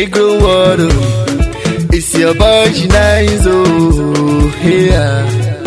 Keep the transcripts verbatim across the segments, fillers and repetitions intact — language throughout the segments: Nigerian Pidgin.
Negro world, oh. It's your boy G-Nice, oh, yeah.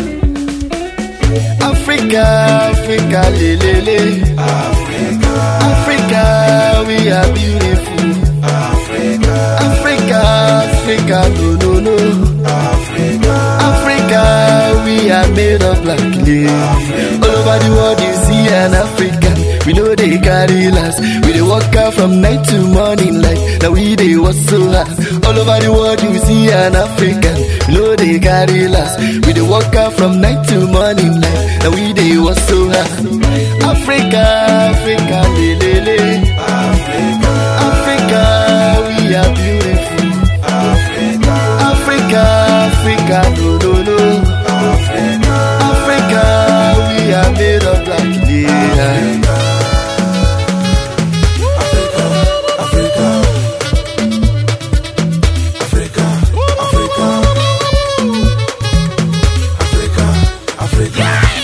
Africa, Africa, le, le, le. Africa, Africa, we are beautiful. Africa, Africa, Africa, no, no, no. Africa, Africa, we are made of black clay. All over the world you see an African. We know they carry last. We dey walk out from night to morning like now we dey work so hard. All over the world you see an African. We know they carry last. We dey walk out from night to morning like now we dey work so hard. Africa, Africa, le, le, le. Africa, Africa, we are beautiful. Africa, Africa, Africa, no, no, no. Africa, Africa, we are made of black yeah. Africa, Africa, Africa, Africa, Africa, Africa,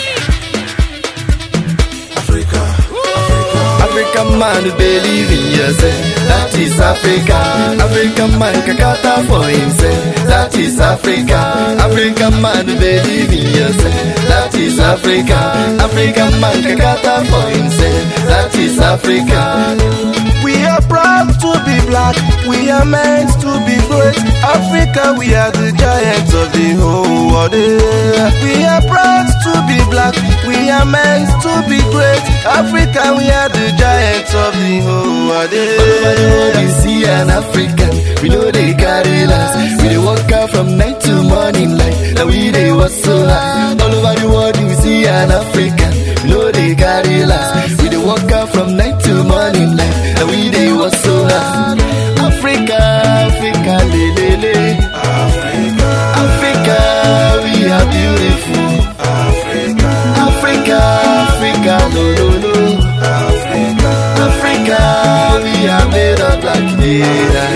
Africa, African man believe in yourself, that is Africa. African man kakata for himself, that is Africa. African man believe in yourself, that is Africa. African man kakata for himself, that is Africa. We are proud to be black, we are meant to be great. Africa, we are the giants of the whole world. We are proud to be black, we are meant to be great. Africa, we are the giants of the whole world. All over the world you see an African. We know they carry last. We dey walk out from night to morning like now we dey work so hard. All over the world you see an African. We know they carry last. We dey walk out from night to morning like now we dey work so hard. Africa, Africa, le, le, le. Africa, Africa, we are beautiful. Africa, Africa, Africa, no, no, no. Africa, Africa, we are made of black yeah.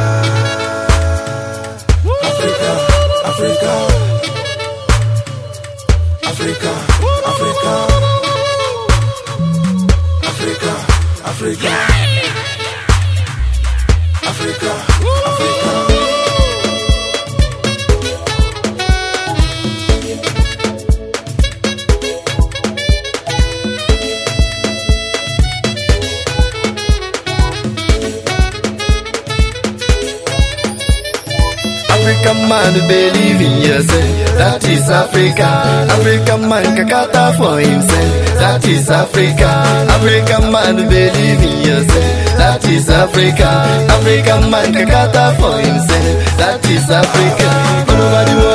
Africa, Africa, Africa, Africa, Africa, Africa, Africa, Africa. African man believe in yourself, that is Africa. African man kakata for himself, that is Africa. African man believe in yourself, that is Africa. African man kakata for himself, that is Africa. All over the world